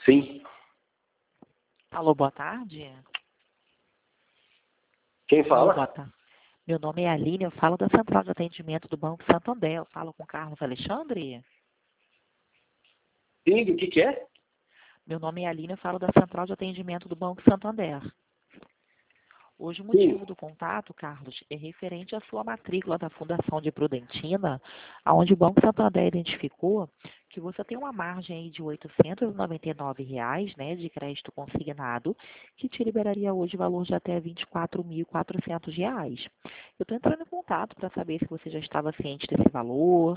Sim. Alô, boa tarde. Quem Alô, fala? boa tarde. Meu nome é Aline, eu falo da Central de Atendimento do Banco Santander. Eu falo com Carlos Alexandre. Sim, o que é? Meu nome é Aline, eu falo da Central de Atendimento do Banco Santander. Hoje o Sim. motivo do contato, Carlos, é referente à sua matrícula da Fundação de Prudentina, onde o Banco Santander identificou que você tem uma margem aí de R$ 899, né, de crédito consignado, que te liberaria hoje valor de até R$ 24.400. Eu estou entrando em contato para saber se você já estava ciente desse valor.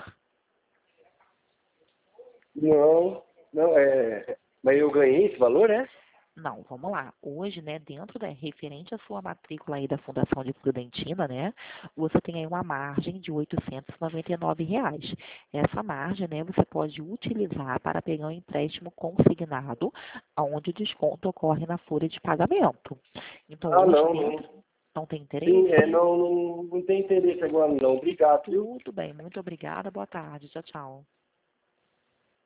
Não, mas eu ganhei esse valor, é? Não, vamos lá. Hoje, né, dentro da referente à sua matrícula aí da Fundação de Prudentina, né, você tem aí uma margem de R$ 899. Essa margem, né, você pode utilizar para pegar um empréstimo consignado, onde o desconto ocorre na folha de pagamento. Então, Ah, hoje, não, dentro, não. não tem Sim, interesse? não tem interesse agora não. Obrigado, viu? Tudo bem, muito obrigada, boa tarde, tchau, tchau.